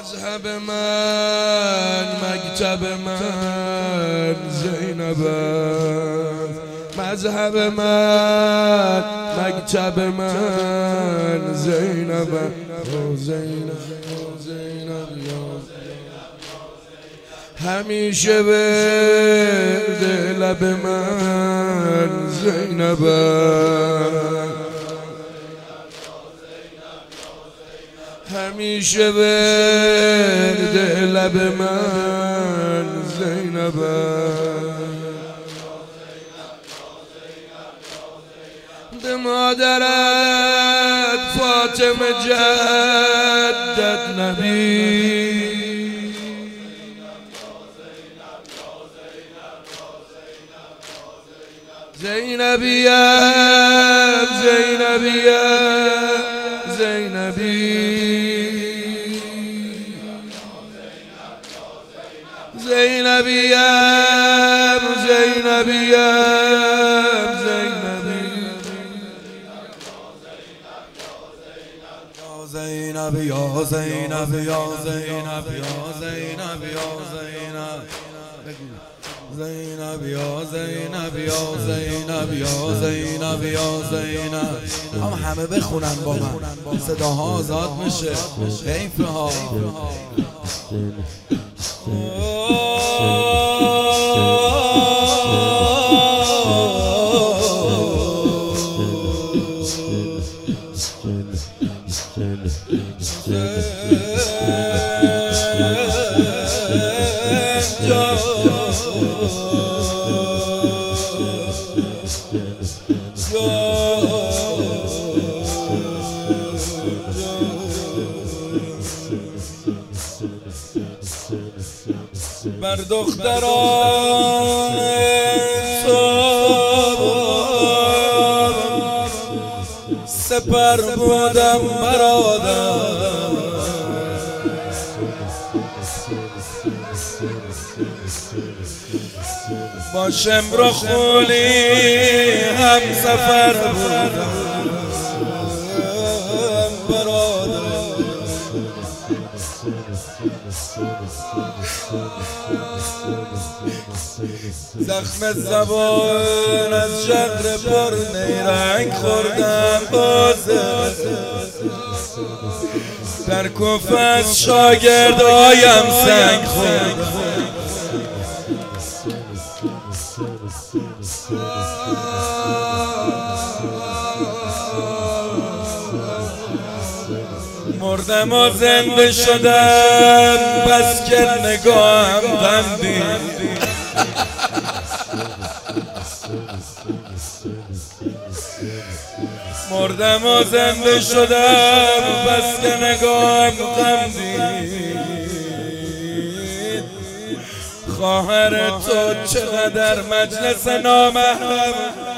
مذهب من مکتب من زینب، مذهب من مکتب من زینب، زینب همیشه ورد لب من زینب، همیشه ورد لب من زینب، به مادرت فاطمه جدت نبی، زینبیم زینبیم زینبی، زینبیم زینبیم زینبی، زینب یا زینب یا زینب یا زینب یا زینب، زینب یا زینب یا زینب یا زینب یا زینب. همه بخونن با من، صداها آزاد میشه. حیف ها. بر دختران تو سپر بودم برادر، با شمر و خولی هم سفر بودم برادر، زخم زبان از شهر پر نیرنگ خوردم بازه، در کف از شاگردایم سنگ خوردم، مردم و زنده شدم بس که نگاهم غمدید، مردم و زنده شدم بس که نگاهم غمدید، خواهر تو چقدر مجلس نامحرم